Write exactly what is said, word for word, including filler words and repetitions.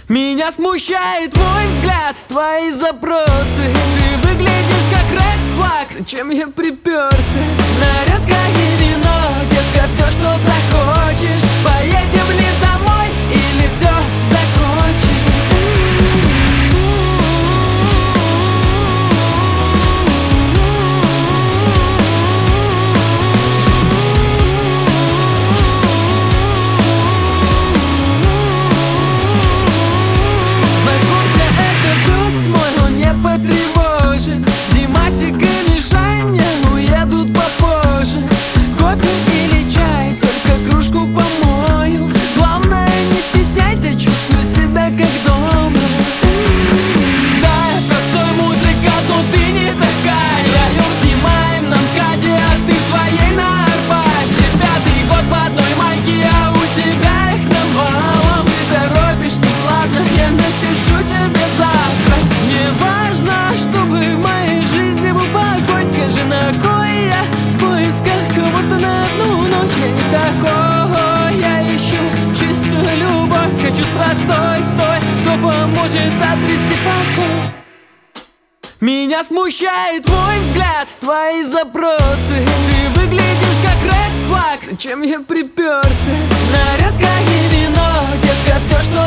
Меня смущает твой взгляд, твои запросы. Ты выглядишь как ред флаг, зачем я приперся? Нарезка и вино, детка, все, что захочешь. Поедем ли домой или все закончим? Потревожит Димасик и Мишаня уедут попозже. Кофе или чай, только кружку помою. Главное, не стесняйся, чувствуй себя как дома. Да, я простой музыкант, но ты не такая. Вдвоем снимаем на МКАДе, а ты в своей на Арбате. Пятый год в одной майке, а у тебя их навалом. Ты торопишься, ладно, я напишу тебе завтра. Не важно, чтобы в моей жизни был покой. Скажи, на кой я в поисках кого-то на одну ночь? Я не такой, я ищу чистую любовь. Хочу с простой, стой, кто поможет обрести покой. Меня смущает твой взгляд, твои запросы. Ты выглядишь как ред флаг, зачем я приперся? Нарезка и вино, детка, все, что